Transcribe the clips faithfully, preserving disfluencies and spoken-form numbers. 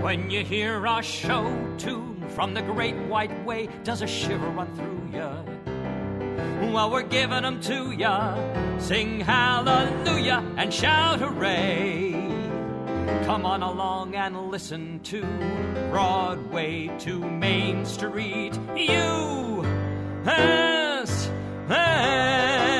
When you hear our show tune from the great white way, does a shiver run through ya? Well, we're giving them to ya. Sing hallelujah and shout hooray. Come on along and listen to Broadway to Main Street U S A.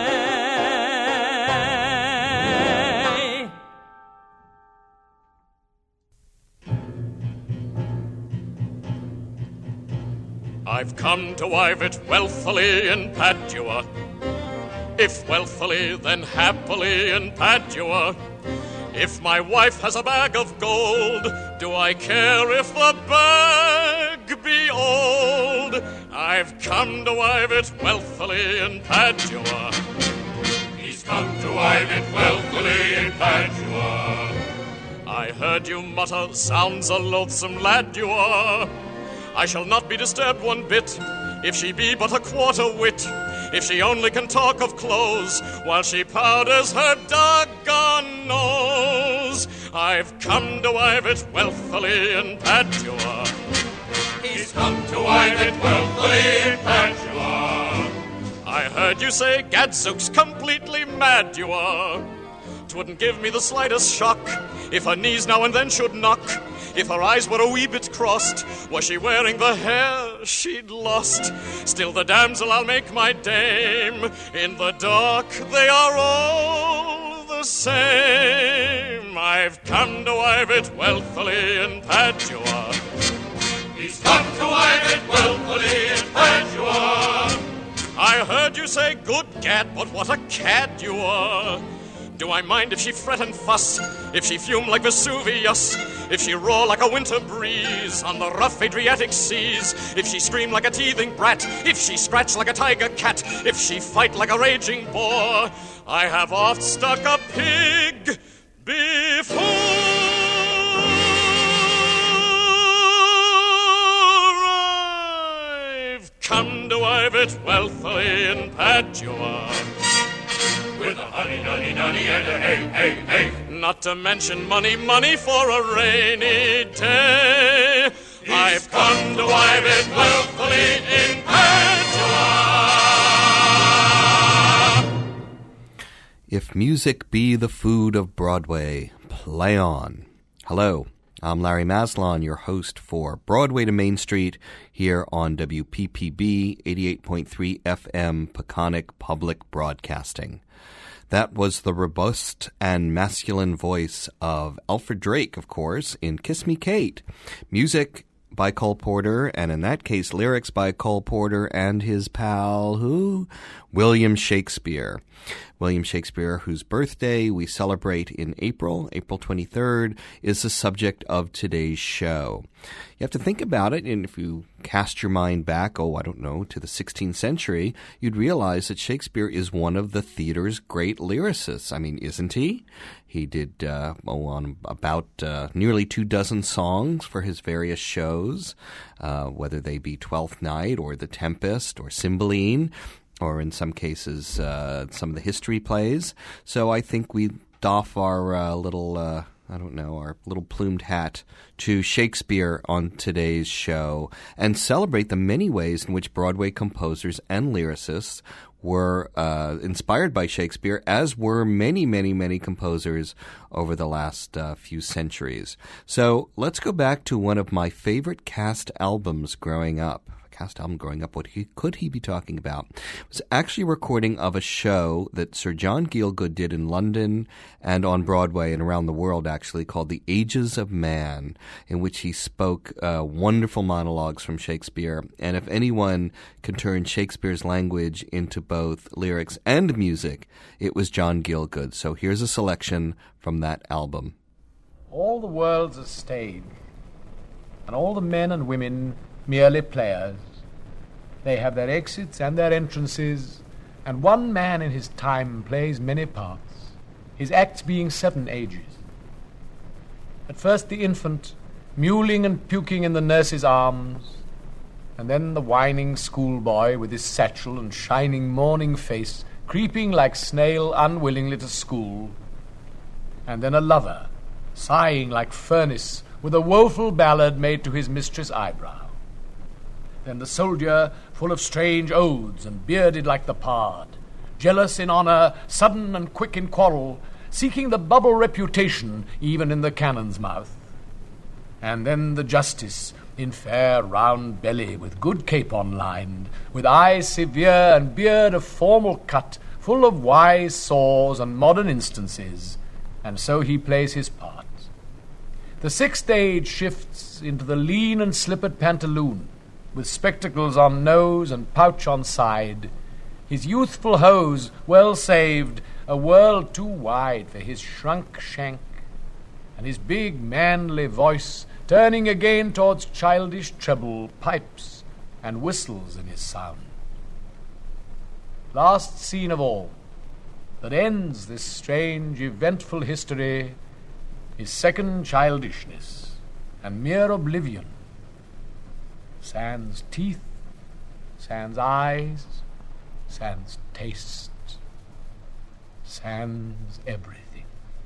I've come to wive it wealthily in Padua. If wealthily, then happily in Padua. If my wife has a bag of gold, do I care if the bag be old? I've come to wive it wealthily in Padua. He's come to wive it wealthily in Padua. I heard you mutter, sounds a loathsome lad you are. I shall not be disturbed one bit, if she be but a quarter wit, if she only can talk of clothes, while she powders her doggone nose. I've come to wive it wealthily in Padua. He's come to wive it wealthily in Padua. I heard you say, gadzooks, completely mad you are. 'Twouldn't give me the slightest shock, if her knees now and then should knock, if her eyes were a wee bit crossed, was she wearing the hair she'd lost? Still the damsel I'll make my dame, in the dark they are all the same. I've come to wive it wealthily in Padua. He's come to wive it wealthily in Padua. I heard you say, good gad, but what a cad you are. Do I mind if she fret and fuss, if she fume like Vesuvius, if she roar like a winter breeze on the rough Adriatic seas, if she scream like a teething brat, if she scratch like a tiger cat, if she fight like a raging boar? I have oft stuck a pig before. I've come to wive it wealthily in Padua. With a honey, nunny, nunny, and a hey, hey, hey. Not to mention money, money for a rainy day. He's I've come to wive it wealthily in Padua. If music be the food of Broadway, play on. Hello, I'm Larry Maslon, your host for Broadway to Main Street here on W P P B eighty-eight point three F M Peconic Public Broadcasting. That was the robust and masculine voice of Alfred Drake, of course, in Kiss Me, Kate. Music by Cole Porter, and in that case, lyrics by Cole Porter and his pal, who? William Shakespeare. William Shakespeare, whose birthday we celebrate in April, April twenty-third, is the subject of today's show. You have to think about it, and if you cast your mind back, oh, I don't know, to the sixteenth century, you'd realize that Shakespeare is one of the theater's great lyricists. I mean, isn't he? He did uh, oh, on about uh, nearly two dozen songs for his various shows, uh, whether they be Twelfth Night or The Tempest or Cymbeline, or in some cases, uh, some of the history plays. So I think we doff our uh, little, uh, I don't know, our little plumed hat to Shakespeare on today's show and celebrate the many ways in which Broadway composers and lyricists were uh, inspired by Shakespeare, as were many, many, many composers over the last uh, few centuries. So let's go back to one of my favorite cast albums growing up. Cast album growing up, what he, could he be talking about? It was actually a recording of a show that Sir John Gielgud did in London and on Broadway and around the world, actually, called The Ages of Man, in which he spoke uh, wonderful monologues from Shakespeare. And if anyone can turn Shakespeare's language into both lyrics and music, it was John Gielgud. So here's a selection from that album. All the world's a stage, and all the men and women merely players. They have their exits and their entrances, and one man in his time plays many parts, his acts being seven ages. At first the infant, mewling and puking in the nurse's arms, and then the whining schoolboy with his satchel and shining morning face, creeping like snail unwillingly to school, and then a lover, sighing like furnace with a woeful ballad made to his mistress' eyebrow. Then the soldier, full of strange oaths and bearded like the pard, jealous in honour, sudden and quick in quarrel, seeking the bubble reputation even in the cannon's mouth. And then the justice, in fair round belly, with good capon lined, with eyes severe and beard of formal cut, full of wise saws and modern instances, and so he plays his part. The sixth age shifts into the lean and slippered pantaloon, with spectacles on nose and pouch on side, his youthful hose, well saved, a world too wide for his shrunk shank, and his big manly voice turning again towards childish treble, pipes, and whistles in his sound. Last scene of all, that ends this strange, eventful history, is second childishness and mere oblivion. Sans teeth, sans eyes, sans taste, sans everything.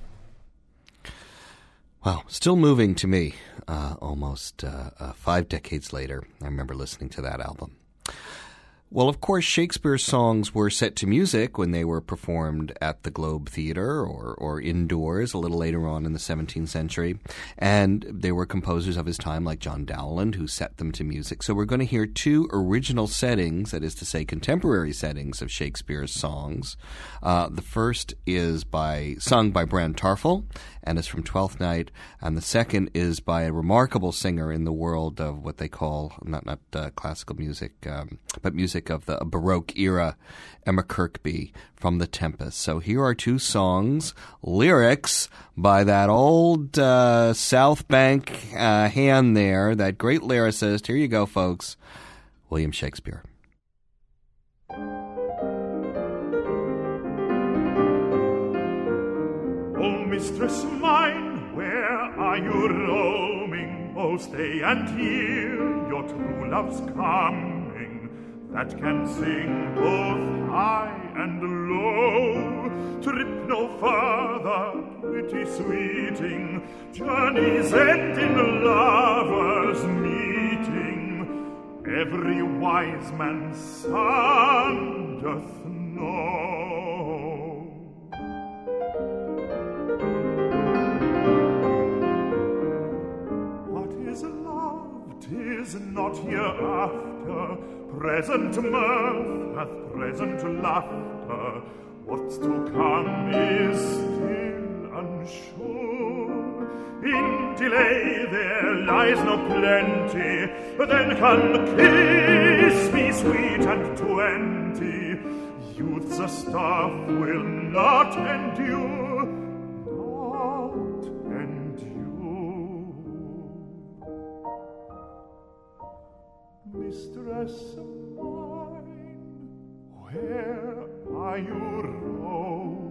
Well, still moving to me, uh, almost uh, uh, five decades later. I remember listening to that album. Well, of course, Shakespeare's songs were set to music when they were performed at the Globe Theatre or, or indoors a little later on in the seventeenth century. And there were composers of his time like John Dowland who set them to music. So we're going to hear two original settings, that is to say contemporary settings of Shakespeare's songs. Uh, the first is by sung by Bran Tarfel and is from Twelfth Night. And the second is by a remarkable singer in the world of what they call, not, not uh, classical music, um, but music of the Baroque era, Emma Kirkby from The Tempest. So here are two songs, lyrics by that old uh, South Bank uh, hand there, that great lyricist. Here you go, folks. William Shakespeare. Oh, mistress mine, where are you roaming? Oh, stay and hear your true love's coming, that can sing both high and low. Trip no further, pretty sweeting, journeys end in lovers' meeting. Every wise man's son doth know. What is love? 'Tis not hereafter, present mirth hath present laughter. What's to come is still unsure. In delay there lies no plenty, then come kiss me sweet and twenty. Youth's a stuff will not endure, not endure. Mistress mine, where are you roaming?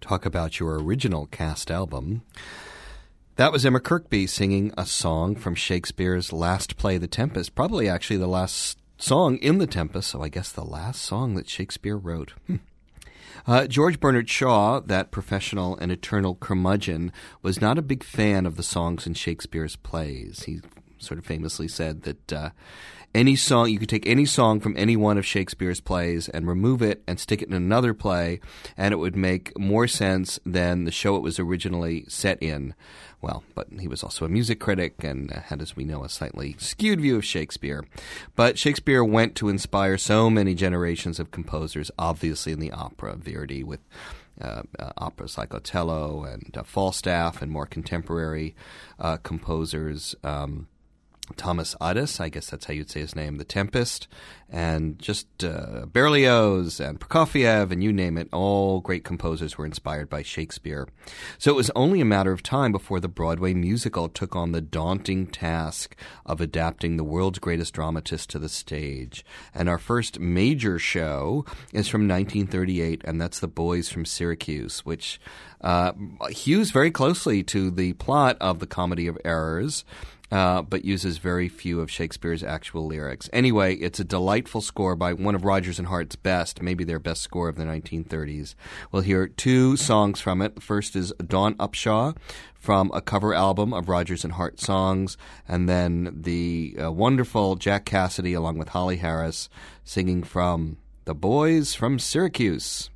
Talk about your original cast album. That was Emma Kirkby singing a song from Shakespeare's last play, The Tempest, probably actually the last song in The Tempest, so I guess the last song that Shakespeare wrote. Hmm. Uh, George Bernard Shaw, that professional and eternal curmudgeon, was not a big fan of the songs in Shakespeare's plays. He sort of famously said that uh, any song, you could take any song from any one of Shakespeare's plays and remove it and stick it in another play, and it would make more sense than the show it was originally set in. Well, but he was also a music critic and had, as we know, a slightly skewed view of Shakespeare. But Shakespeare went to inspire so many generations of composers, obviously in the opera, Verdi with uh, uh, operas like Otello and uh, Falstaff, and more contemporary uh, composers, um, Thomas Addis, I guess that's how you'd say his name, The Tempest, and just uh, Berlioz and Prokofiev, and you name it, all great composers were inspired by Shakespeare. So it was only a matter of time before the Broadway musical took on the daunting task of adapting the world's greatest dramatist to the stage. And our first major show is from nineteen thirty-eight, and that's The Boys from Syracuse, which uh, hews very closely to the plot of The Comedy of Errors, Uh, but uses very few of Shakespeare's actual lyrics. Anyway, it's a delightful score by one of Rodgers and Hart's best, maybe their best score of the nineteen thirties. We'll hear two songs from it. The first is Dawn Upshaw from a cover album of Rodgers and Hart songs, and then the uh, wonderful Jack Cassidy along with Holly Harris singing from The Boys from Syracuse.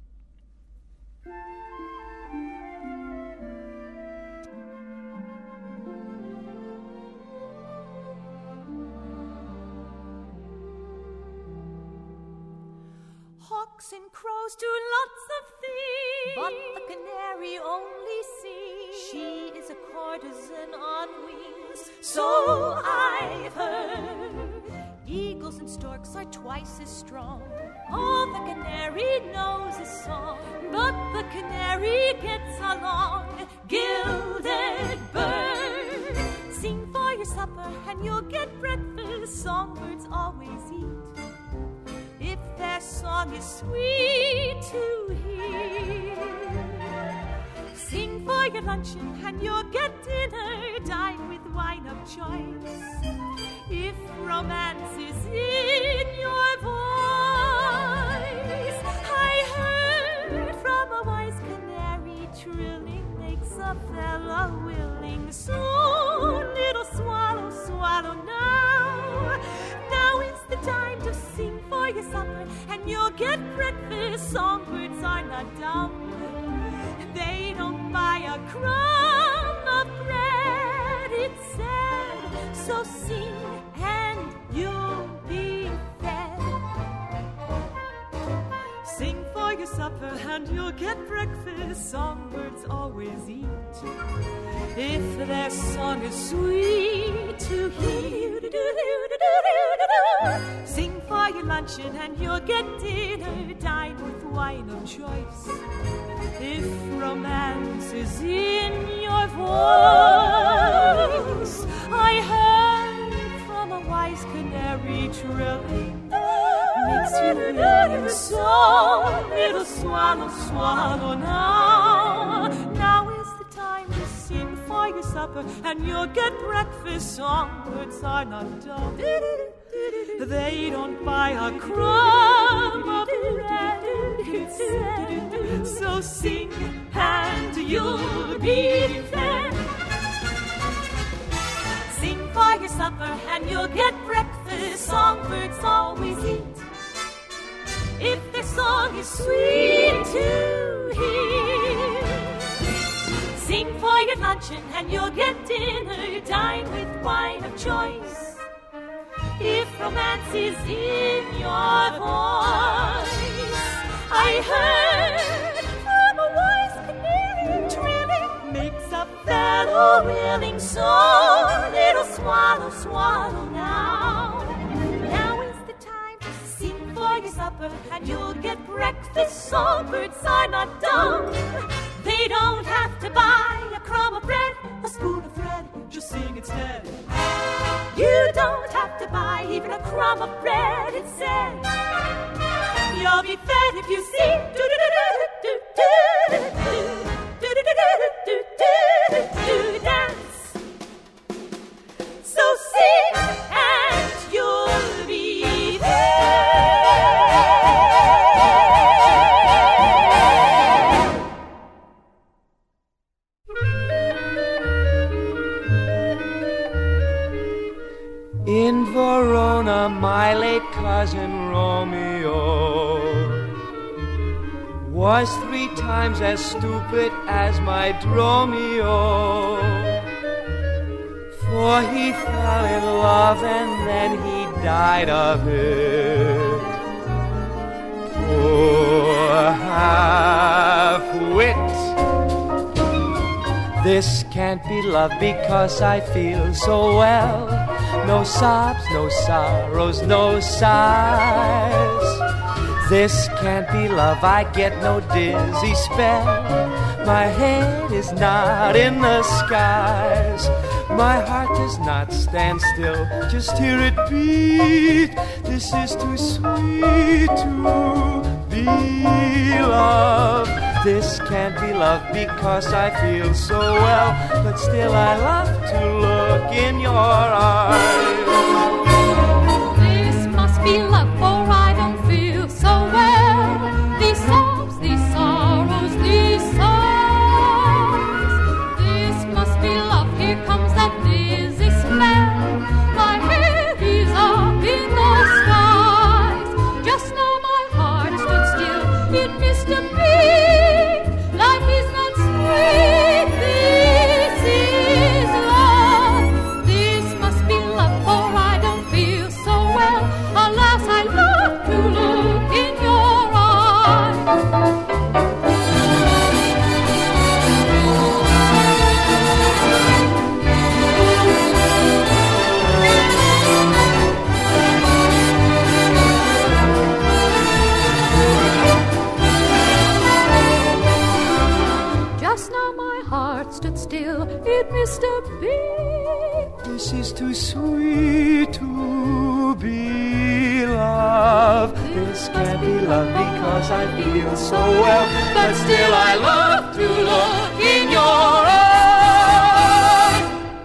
Hawks and crows do lots of things, but the canary only sings. She is a courtesan on wings, so I've heard. Eagles and storks are twice as strong. All the canary knows is song, but the canary gets along. Gilded bird, sing for your supper and you'll get breakfast. Songbirds always eat if their song is sweet to hear. Sing for your luncheon and you'll get dinner. Dine with wine of choice if romance is in your voice. I heard from a wise canary, trilling makes a fellow willing. So little swallow, swallow now. Now is the time to sing for your supper and you'll get breakfast. Songbirds are not dumb. They don't buy a crumb of bread, it's said. So sing and you'll be fed. Sing for your supper and you'll get breakfast. Songbirds always eat if their song is sweet to hear. Sing for your luncheon and you'll get dinner. Dine with wine of choice if romance is in your voice. I heard from a wise canary, trilling makes you little song. Little swallow, swallow now. Now is the time to sing for your supper and you'll get breakfast. Songbirds are not dumb. They don't buy a crumb of bread, it's said. So sing and you'll be fed. Sing for your supper and you'll get breakfast. Songbirds always eat if their song is sweet to hear. Sing for your luncheon and you'll get dinner. Dine with wine of choice if romance is in your voice. I heard from a wise canary, trilling makes a fellow willing. So little swallow, swallow now. Now is the time to sing for your supper and you'll get breakfast. Songbirds are not dumb. They don't have to buy a crumb of bread, a spoon of thread, just sing instead. You don't have to buy even a crumb of bread, it's said. You'll be fed if you sing. Do do do do do do do. my late cousin Romeo was three times as stupid as my Dromio. For he fell in love and then he died of it. Poor half-wit. This can't be love because I feel so well. No sobs, no sorrows, no sighs. This can't be love, I get no dizzy spell. My head is not in the skies. My heart does not stand still, just hear it beat. This is too sweet to be love. This can't be love because I feel so well, but still I love to look in your eyes. This must be love, for I don't feel so well. These sobs, these sorrows, these sighs. This must be love, here comes that dizzy spell. My head is up in the skies. Just now my heart stood still, it missed a beat. Life is not sweet, this is love. This must be love, for I don't feel so well. Alas, I love to look in your eyes. Just now my heart stood still, it missed a beat. This is too sweet to be love. This can't be love because I feel so well, but still I love to look in your eyes.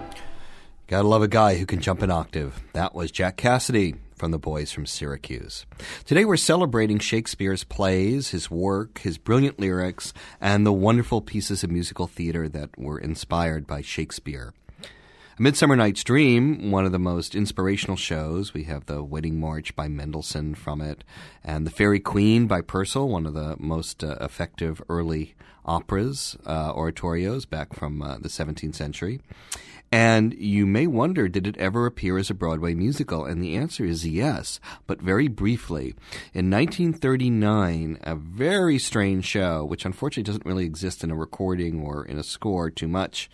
Gotta love a guy who can jump an octave. That was Jack Cassidy from the Boys from Syracuse. Today we're celebrating Shakespeare's plays, his work, his brilliant lyrics, and the wonderful pieces of musical theater that were inspired by Shakespeare. A Midsummer Night's Dream, one of the most inspirational shows. We have the Wedding March by Mendelssohn from it, and the Fairy Queen by Purcell, one of the most uh, effective early operas, uh, oratorios back from uh, the seventeenth century. And you may wonder, did it ever appear as a Broadway musical? And the answer is yes, but very briefly. In nineteen thirty-nine, a very strange show, which unfortunately doesn't really exist in a recording or in a score too much,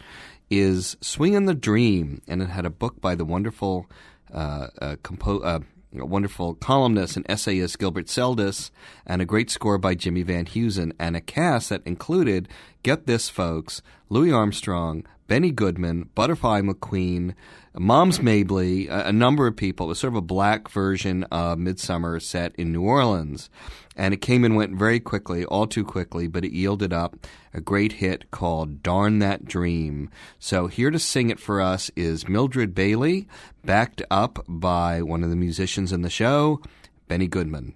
is Swingin' the Dream. And it had a book by the wonderful uh, uh, compo- uh, wonderful columnist and essayist Gilbert Seldes, and a great score by Jimmy Van Heusen, and a cast that included, get this folks, Louis Armstrong, Benny Goodman, Butterfly McQueen, Moms Mabley, a, a number of people. It was sort of a black version of Midsummer set in New Orleans. And it came and went very quickly, all too quickly, but it yielded up a great hit called Darn That Dream. So here to sing it for us is Mildred Bailey, backed up by one of the musicians in the show, Benny Goodman.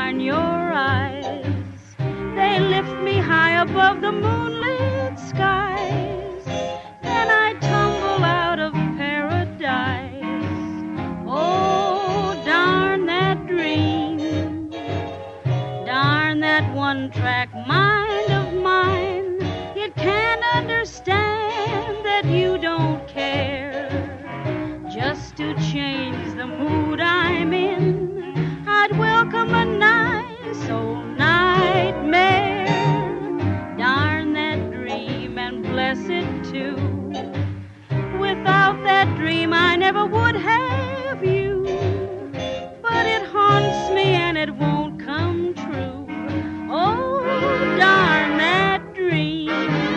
Above the moonlit sky. that you don't care. Just to change the mood I'm in, I'd welcome a nice old nightmare. Darn that dream and bless it too. Without that dream I never would have you. But it haunts me and it won't come true. Oh, darn that dream.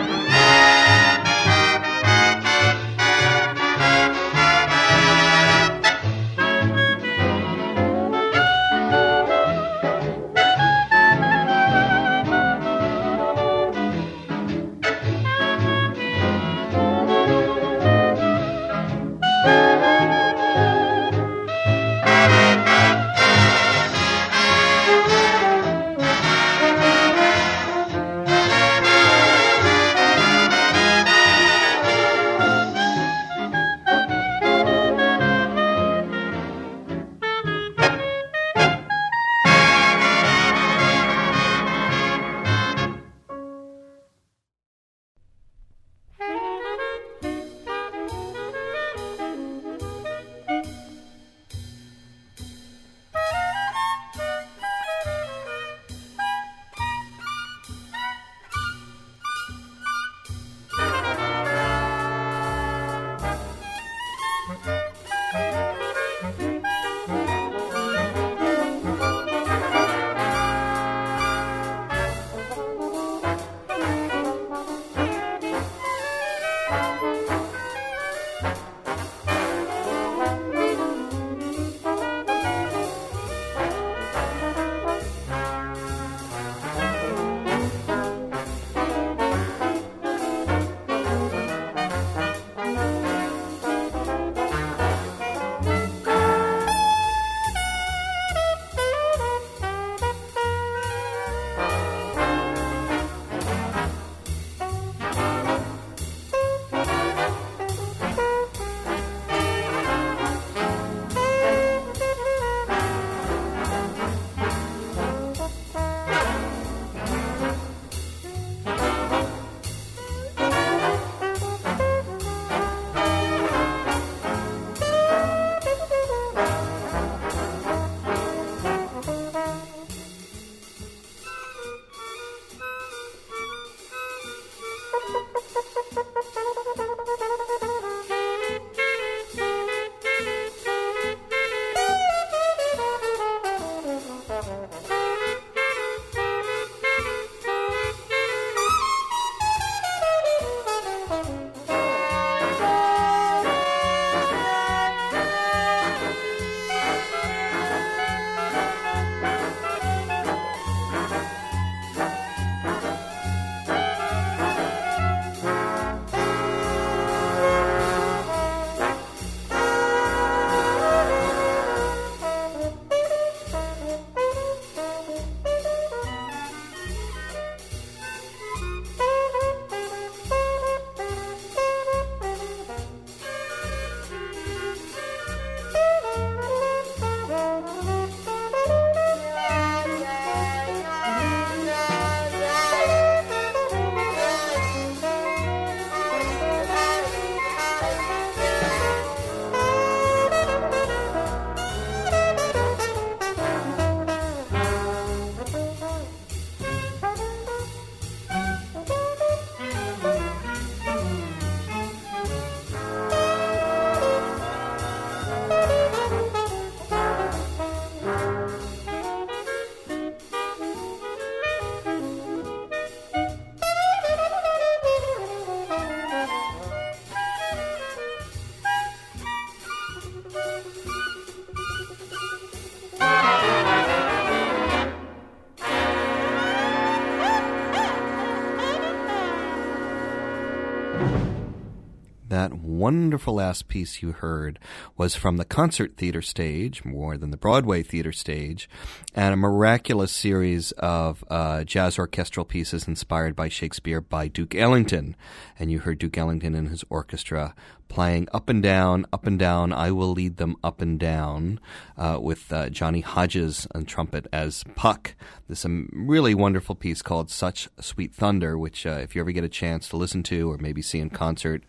That wonderful last piece you heard was from the concert theater stage, more than the Broadway theater stage, and a miraculous series of uh, jazz orchestral pieces inspired by Shakespeare by Duke Ellington. And you heard Duke Ellington and his orchestra playing Up and Down, Up and Down, I Will Lead Them Up and Down, uh, with uh, Johnny Hodges on trumpet as Puck. This um, really wonderful piece called Such Sweet Thunder, which uh, if you ever get a chance to listen to or maybe see in concert, go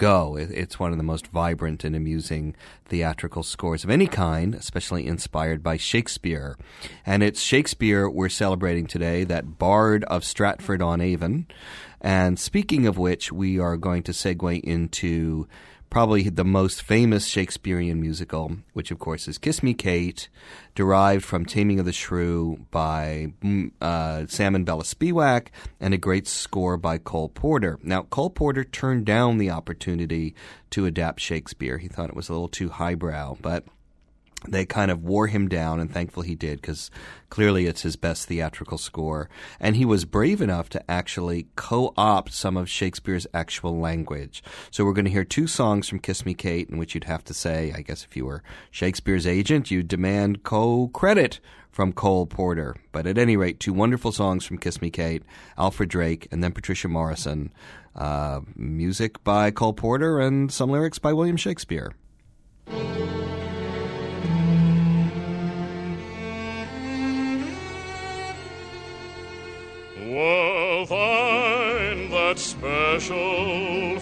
go. It, it's one of the most vibrant and amusing theatrical scores of any kind, especially inspired by Shakespeare. And it's Shakespeare we're celebrating today, that Bard of Stratford-on-Avon. And speaking of which, we are going to segue into probably the most famous Shakespearean musical, which of course is Kiss Me, Kate, derived from Taming of the Shrew by uh, Sam and Bella Spiewak, and a great score by Cole Porter. Now, Cole Porter turned down the opportunity to adapt Shakespeare. He thought it was a little too highbrow, but they kind of wore him down, and thankfully he did, because clearly it's his best theatrical score. And he was brave enough to actually co-opt some of Shakespeare's actual language. So we're going to hear two songs from Kiss Me, Kate, in which you'd have to say, I guess if you were Shakespeare's agent, you'd demand co-credit from Cole Porter. But at any rate, two wonderful songs from Kiss Me, Kate, Alfred Drake, and then Patricia Morrison. Uh, music by Cole Porter and some lyrics by William Shakespeare. Well, find that special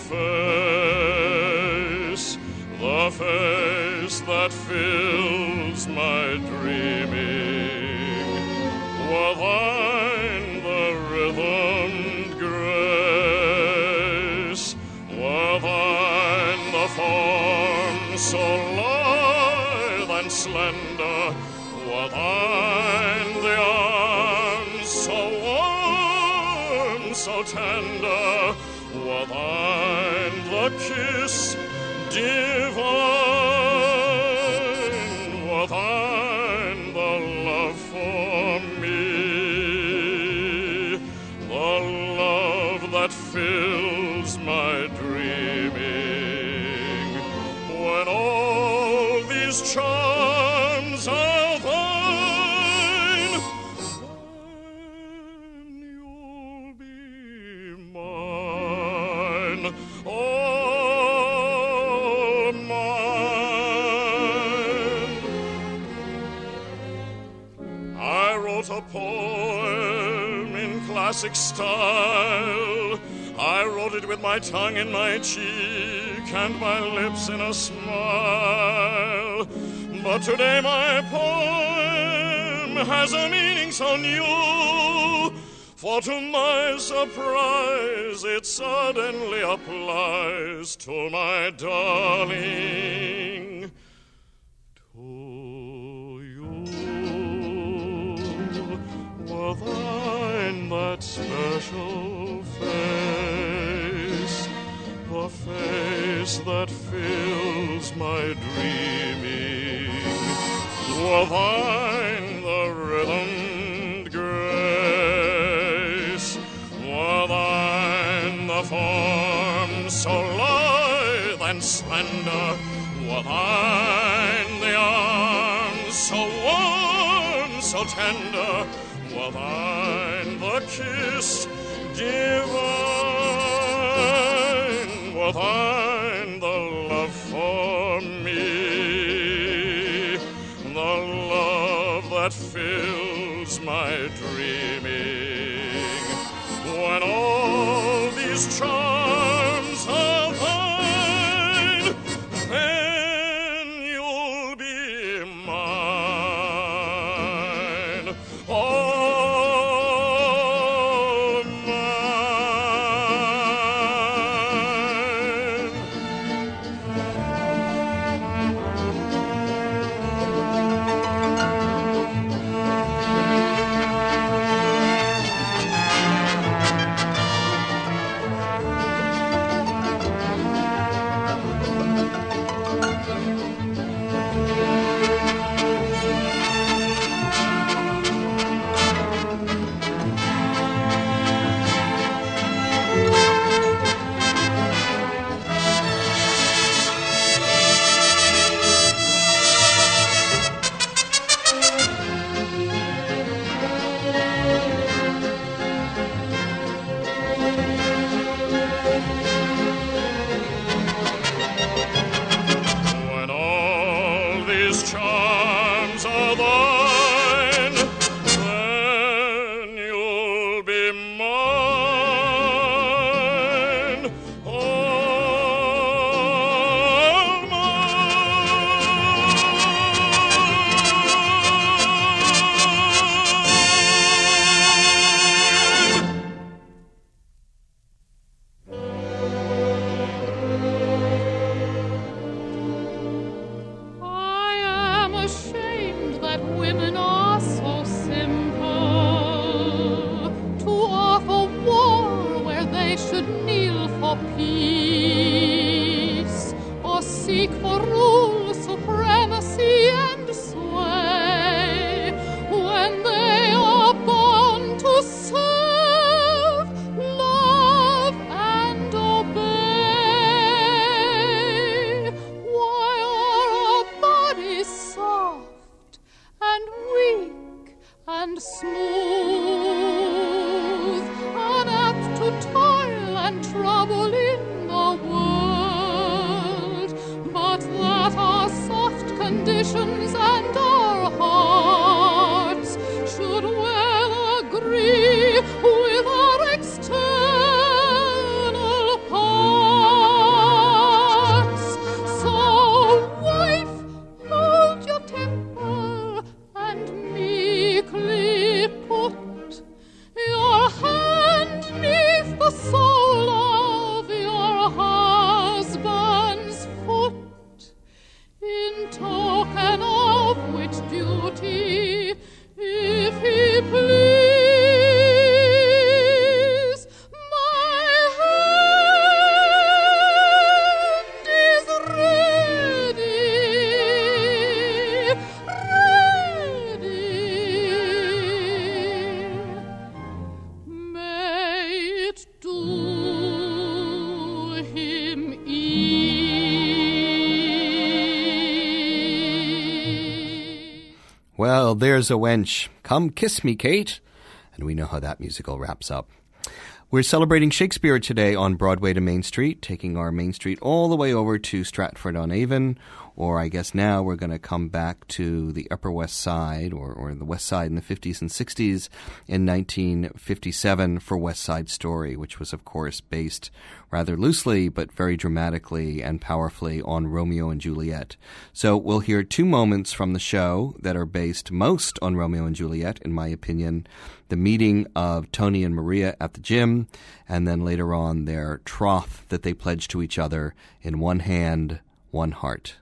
face, the face that fills my dreaming. Well, find the rhythmed grace, well, find the form so lithe and slender, well, find the arms so warm, so tender, what I'm the kiss divine, what I'm the love for me, the love that fills my dreaming. When all these charms are thine, you'll be mine, all mine. I wrote a poem in classic style. I wrote it with my tongue in my cheek and my lips in a smile. But today my poem has a meaning so new, for to my surprise it suddenly applies to my darling, to you. Well, thine that special face, the face that fills my dreaming, well, thine the rhythmed grace, well, thine the form so lithe and slender, well, thine the arms so warm, so tender, well, thine the kiss divine, well, thine the love for me, the love that fills my dreaming. When all these charms are thine, then you'll be mine, all mine. him eat. Well, there's a wench. Come kiss me, Kate. And we know how that musical wraps up. We're celebrating Shakespeare today on Broadway to Main Street, taking our Main Street all the way over to Stratford-on-Avon, or I guess now we're going to come back to the Upper West Side, or, or the West Side in the fifties and sixties in nineteen fifty-seven for West Side Story, which was, of course, based rather loosely but very dramatically and powerfully on Romeo and Juliet. So we'll hear two moments from the show that are based most on Romeo and Juliet, in my opinion. The meeting of Tony and Maria at the gym, and then later on their troth that they pledged to each other in one hand, one heart.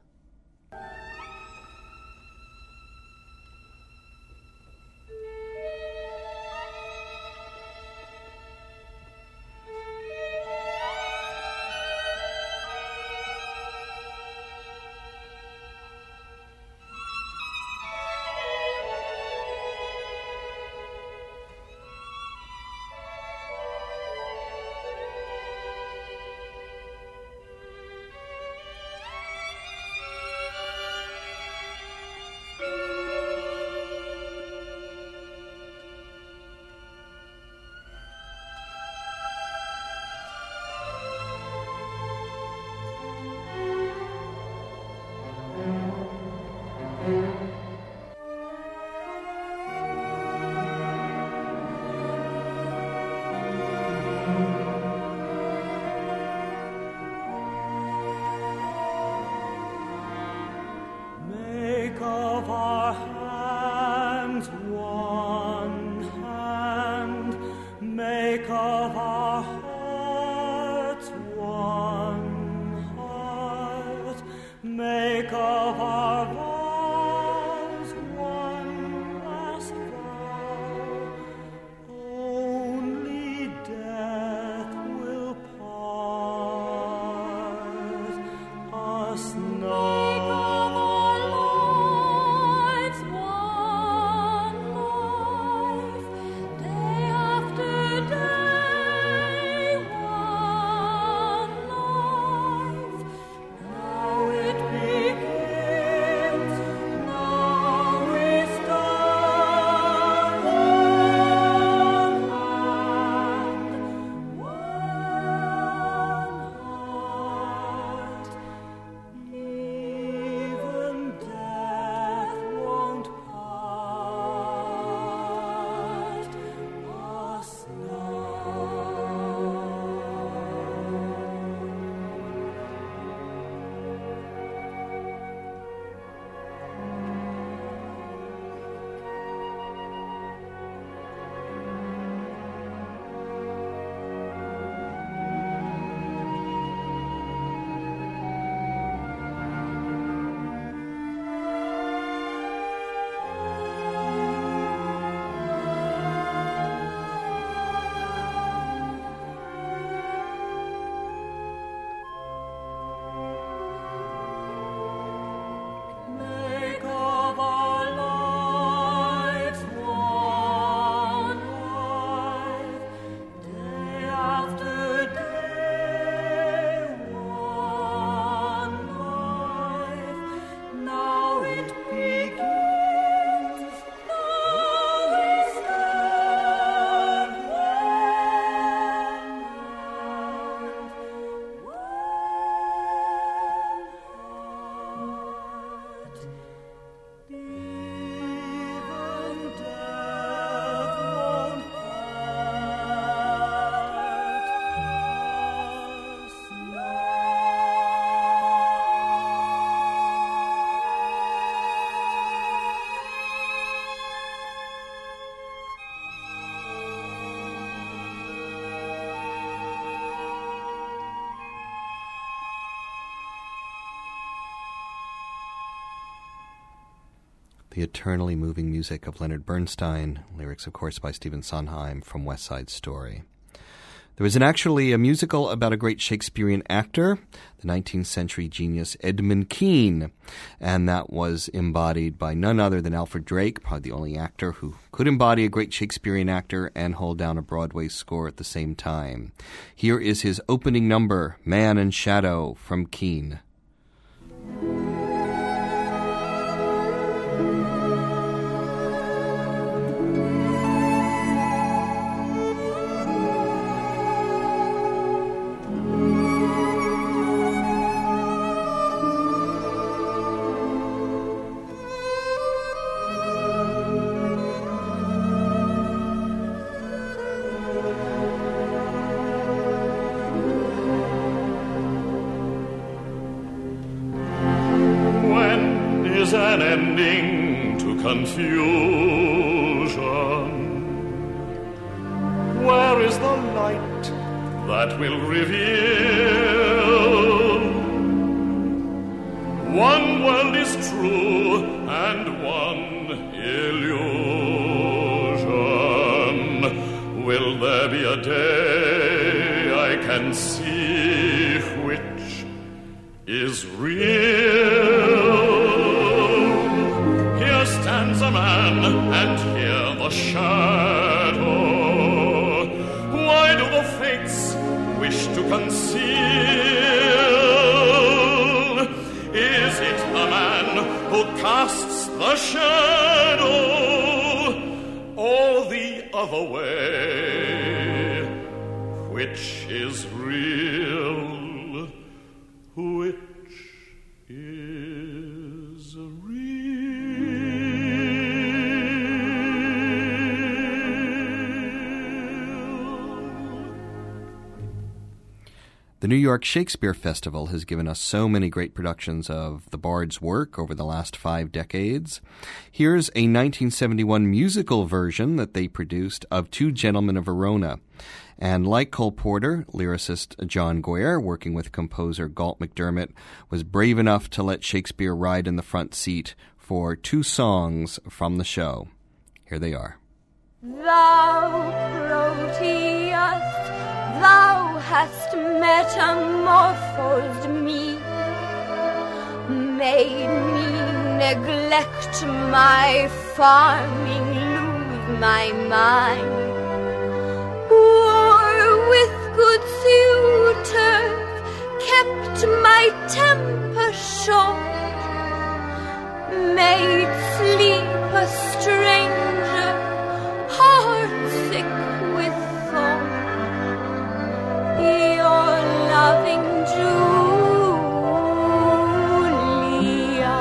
The eternally moving music of Leonard Bernstein, lyrics, of course, by Stephen Sondheim from West Side Story. There was an, actually a musical about a great Shakespearean actor, the nineteenth century genius Edmund Kean, and that was embodied by none other than Alfred Drake, probably the only actor who could embody a great Shakespearean actor and hold down a Broadway score at the same time. Here is his opening number, Man and Shadow, from Kean. An ending to confusion. Where is the light that will reveal? One world is true and one illusion. Will there be a day I can see which is real? Stands a man, and here the shadow. Why do the fates wish to conceal? Is it the man who casts the shadow, or the other way? Which is real? Which is real? The New York Shakespeare Festival has given us so many great productions of the Bard's work over the last five decades. Here's a nineteen seventy-one musical version that they produced of Two Gentlemen of Verona. And like Cole Porter, lyricist John Guare, working with composer Galt MacDermot, was brave enough to let Shakespeare ride in the front seat for two songs from the show. Here they are. Thou, Proteus, thou hast metamorphosed me, made me neglect my farming, lose my mind, war with good suitors, kept my temper short, made sleep a stranger, heart sick with thought. Your loving Julia.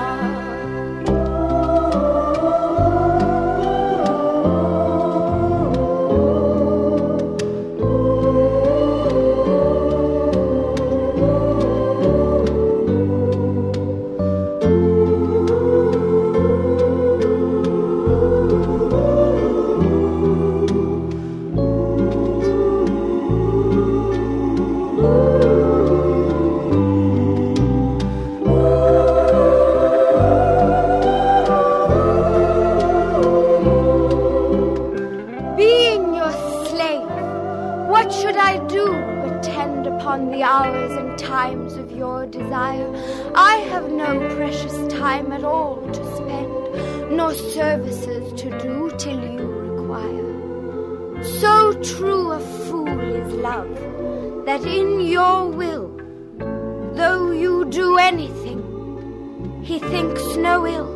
The hours and times of your desire, I have no precious time at all to spend, nor services to do till you require. So true a fool is love, that in your will, though you do anything, he thinks no ill.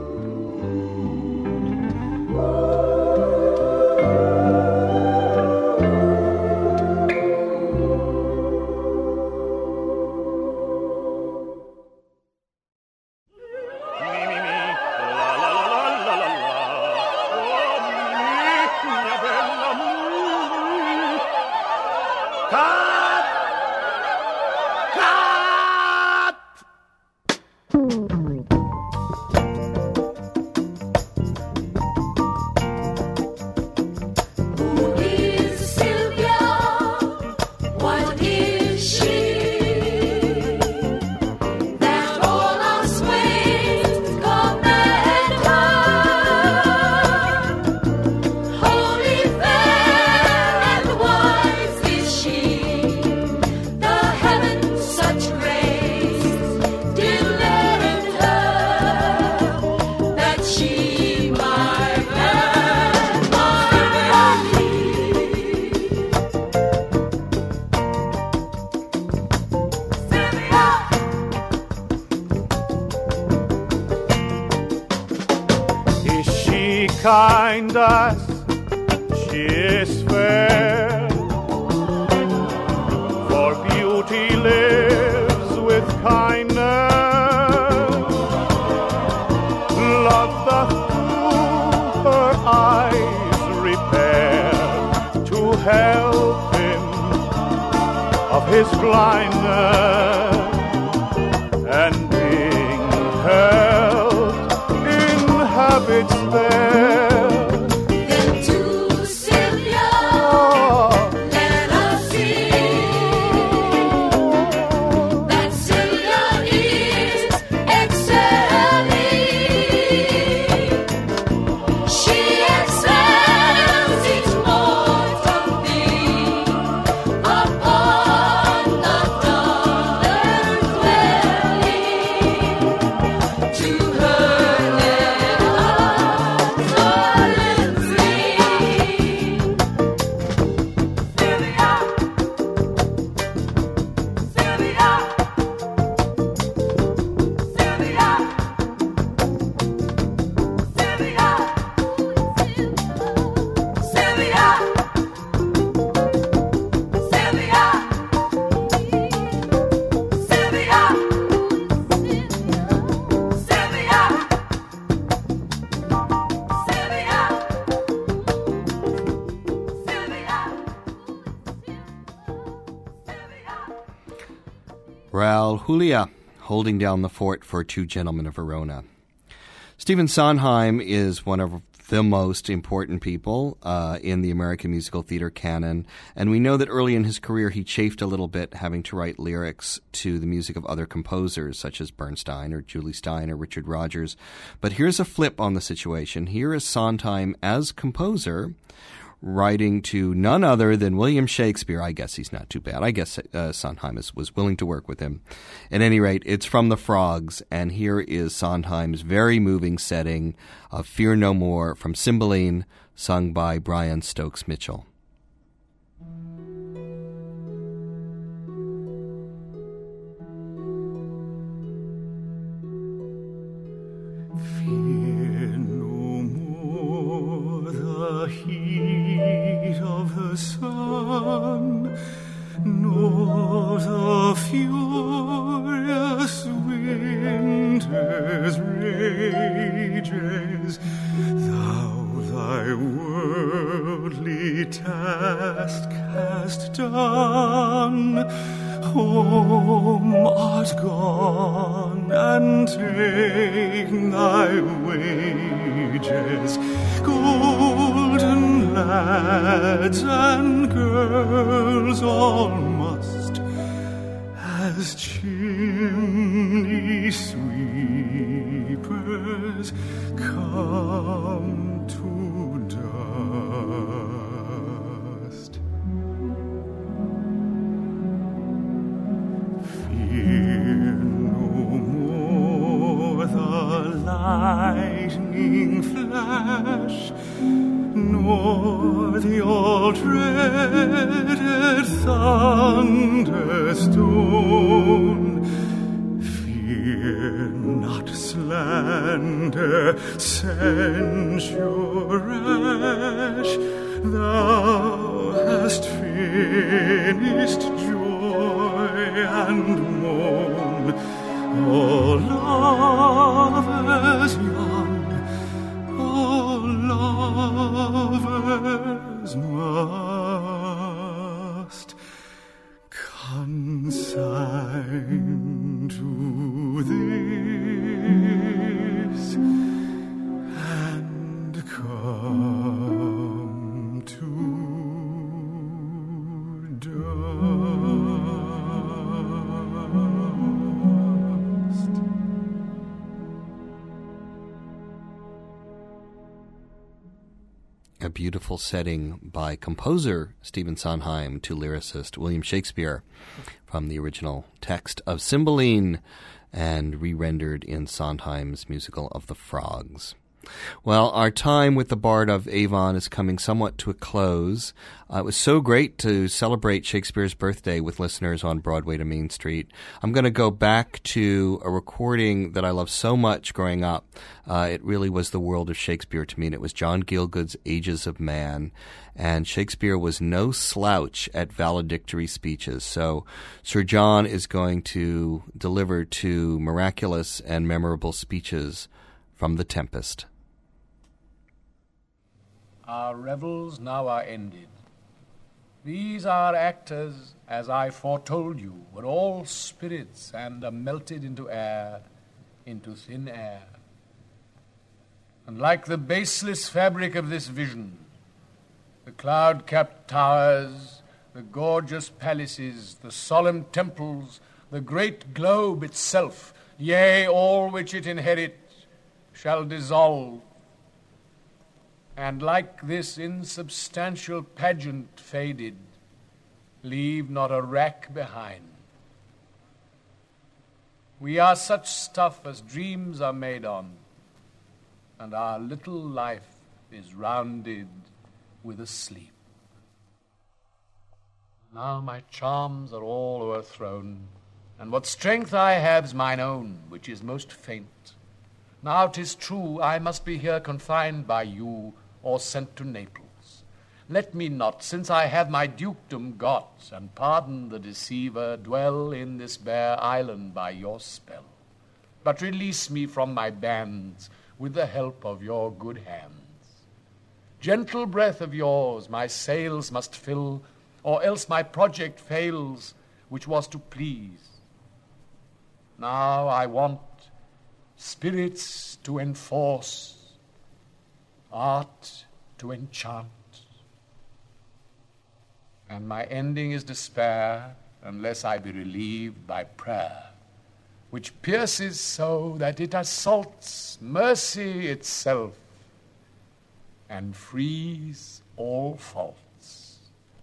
kind as she is fair. For beauty lives with kindness. Love doth through her eyes repair to help him of his blindness, and being helped inhabits there. Then to Sylvia, let us sing that Sylvia is excelling. She excels each mortal thing upon the duller dwelling. To her let us garlands ring. Sylvia, Sylvia, Sylvia, Sylvia, Sylvia, Raul Julia, holding down the fort for Two Gentlemen of Verona. Stephen Sondheim is one of the most important people uh, in the American musical theater canon, and we know that early in his career he chafed a little bit having to write lyrics to the music of other composers such as Bernstein or Julie Stein or Richard Rodgers. But here's a flip on the situation. Here is Sondheim as composer writing to none other than William Shakespeare. I guess he's not too bad. I guess uh, Sondheim is, was willing to work with him. At any rate, it's from The Frogs, and here is Sondheim's very moving setting of Fear No More from Cymbeline, sung by Brian Stokes Mitchell. Fear no more the heat of the sun, nor the furious winter's rages. Thou thy worldly task hast done, home art gone, and ta'en thy wages. Golden lads and girls all must, as chimney sweepers, come to dust. Fear no more the lightning flash, nor the all-dreaded thunderstone. Fear not slander, censure rash. Thou hast finished joy and moan. All lovers young, all lovers must consign to this and come to dust. A beautiful setting by composer Stephen Sondheim to lyricist William Shakespeare from the original text of Cymbeline and re-rendered in Sondheim's musical of The Frogs. Well, our time with the Bard of Avon is coming somewhat to a close. Uh, it was so great to celebrate Shakespeare's birthday with listeners on Broadway to Main Street. I'm going to go back to a recording that I loved so much growing up. Uh, it really was the world of Shakespeare to me, and it was John Gielgud's Ages of Man. And Shakespeare was no slouch at valedictory speeches. So Sir John is going to deliver two miraculous and memorable speeches from The Tempest. Our revels now are ended. These our actors, as I foretold you, were all spirits and are melted into air, into thin air. And like the baseless fabric of this vision, the cloud-capped towers, the gorgeous palaces, the solemn temples, the great globe itself, yea, all which it inherits, shall dissolve. And like this insubstantial pageant faded, leave not a rack behind. We are such stuff as dreams are made on, and our little life is rounded with a sleep. Now my charms are all o'erthrown, and what strength I have's mine own, which is most faint. Now 'tis true I must be here confined by you, or sent to Naples. Let me not, since I have my dukedom got, and pardon the deceiver, dwell in this bare island by your spell, but release me from my bands with the help of your good hands. Gentle breath of yours my sails must fill, or else my project fails, which was to please. Now I want spirits to enforce, art to enchant, and my ending is despair unless I be relieved by prayer, which pierces so that it assaults mercy itself and frees all faults.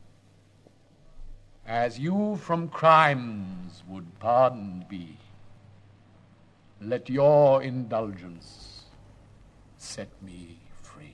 As you from crimes would pardoned be, let your indulgence set me free.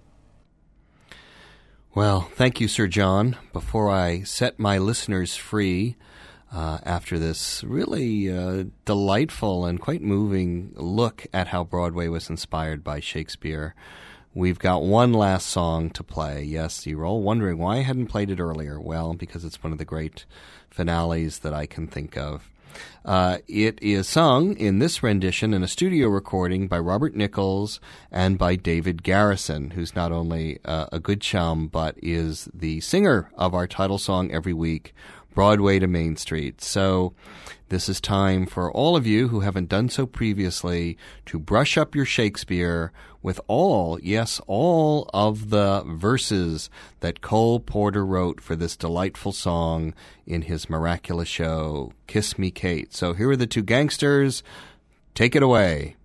Well, thank you, Sir John. Before I set my listeners free, uh, after this really uh, delightful and quite moving look at how Broadway was inspired by Shakespeare, we've got one last song to play. Yes, you're all wondering why I hadn't played it earlier. Well, because it's one of the great finales that I can think of. Uh, it is sung in this rendition in a studio recording by Robert Nichols and by David Garrison, who's not only uh, a good chum, but is the singer of our title song every week, Broadway to Main Street. So this is time for all of you who haven't done so previously to brush up your Shakespeare with all, yes, all of the verses that Cole Porter wrote for this delightful song in his miraculous show, Kiss Me, Kate. So here are the two gangsters. Take it away.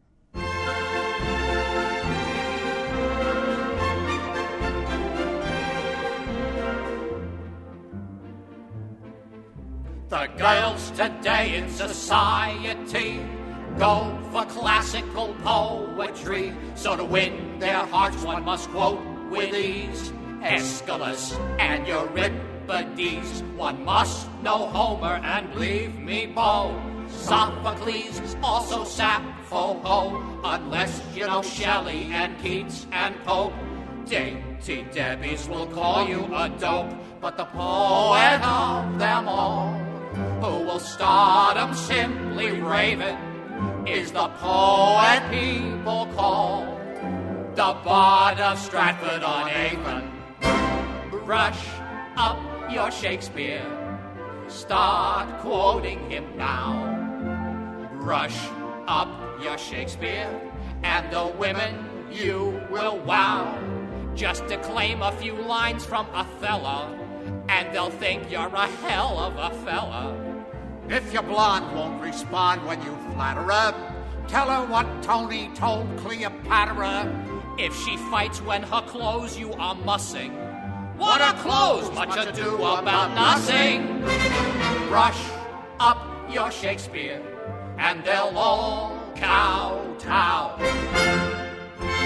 The girls today in society go for classical poetry, so to win their hearts one must quote with ease Aeschylus and Euripides. One must know Homer and leave me Beau, Sophocles, also Sappho, ho, unless you know Shelley and Keats and Pope. Dainty Debbies will call you a dope, but the poet of them all, who will stardom simply raven, is the poet people call the Bard of Stratford-on-Avon. Brush up your Shakespeare, start quoting him now. Brush up your Shakespeare, and the women you will wow. Just declaim a few lines from Othello, and they'll think you're a hell of a fella. If your blonde won't respond when you flatter her, tell her what Tony told Cleopatra. If she fights when her clothes you are mussing, what are clothes? Much ado about nothing. Brush up your Shakespeare, and they'll all kowtow.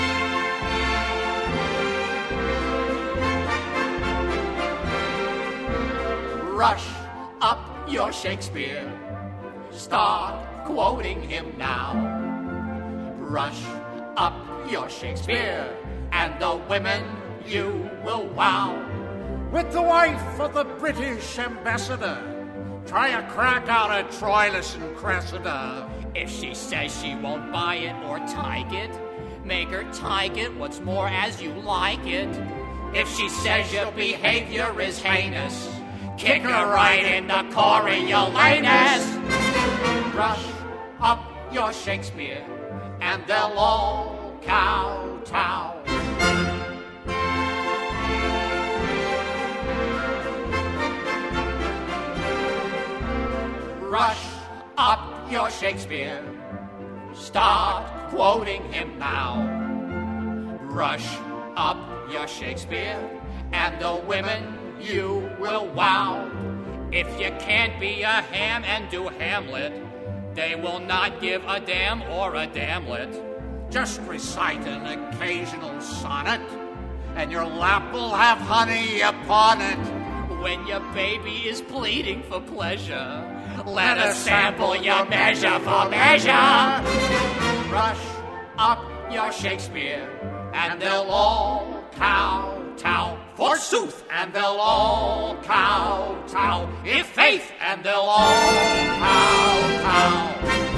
Brush up your Shakespeare. Start quoting him now. Brush up your Shakespeare, and the women you will wow. With the wife of the British ambassador, try a crack out at Troilus and Cressida. If she says she won't buy it or tyke it, make her tyke it what's more as you like it. If she says your behavior is heinous, kick her right in the Coriolanus. Brush up your Shakespeare, and they'll all kowtow. Brush up your Shakespeare. Start quoting him now. Brush up your Shakespeare, and the women you will wow. If you can't be a ham and do Hamlet, they will not give a damn or a damlet. Just recite an occasional sonnet, and your lap will have honey upon it. When your baby is pleading for pleasure, let us sample your measure for measure. Brush up your Shakespeare, and they'll all kowtow. Forsooth, and they'll all kowtow. If faith, and they'll all kowtow.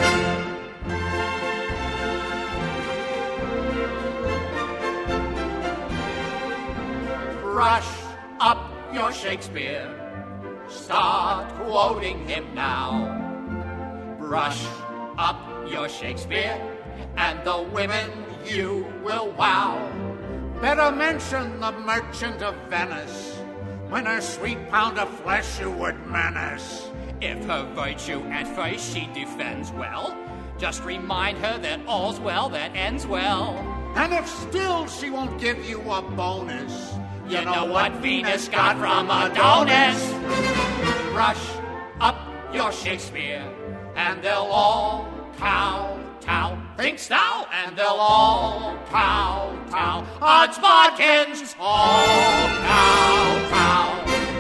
Brush up your Shakespeare. Start quoting him now. Brush up your Shakespeare, and the women you will wow. Better mention the Merchant of Venice, when her sweet pound of flesh you would menace. If her virtue at first she defends well, just remind her that all's well that ends well. And if still she won't give you a bonus, you, you know, know what Venus got from Adonis. Brush up your Shakespeare, and they'll all kowtow. Thinkst thou? And they'll all kowtow. Odds bodkins, all kowtow.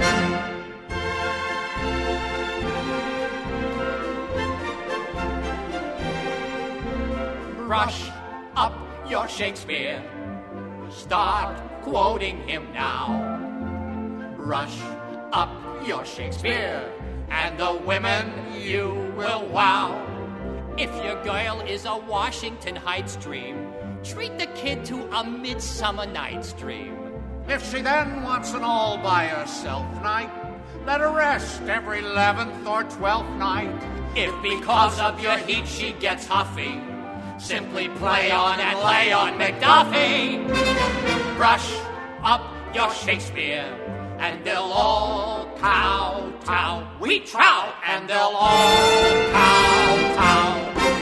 Brush up your Shakespeare. Start quoting him now. Brush up your Shakespeare, and the women you will wow. If your girl is a Washington Heights dream, treat the kid to a Midsummer Night's Dream. If she then wants an all-by-herself night, let her rest every eleventh or twelfth night. If because of your heat she gets huffy, simply play on and lay on McDuffie. Brush up your Shakespeare, and they'll all kowtow. We trow, and they'll all kowtow.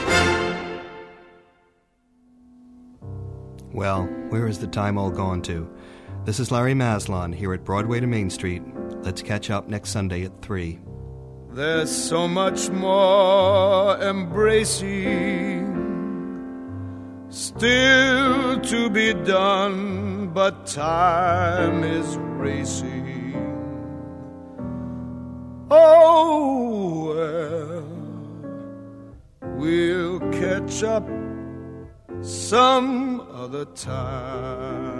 Well, where is the time all gone to? This is Larry Maslon here at Broadway to Main Street. Let's catch up next Sunday at three. There's so much more embracing still to be done, but time is racing. Oh, well, we'll catch up some other time.